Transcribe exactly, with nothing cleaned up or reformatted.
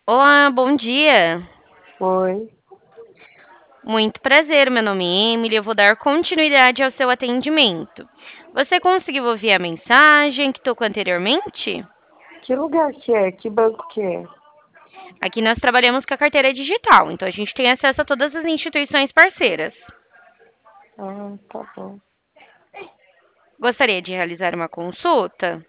Olá, bom dia. Oi, Muito prazer, meu nome é Emily, eu vou dar continuidade ao seu atendimento. Você conseguiu ouvir a mensagem que tocou anteriormente? que lugar que é? Que banco que é? Aqui nós trabalhamos com a carteira digital, então a gente tem acesso a todas as instituições parceiras. Ah, tá bom. Gostaria de realizar uma consulta?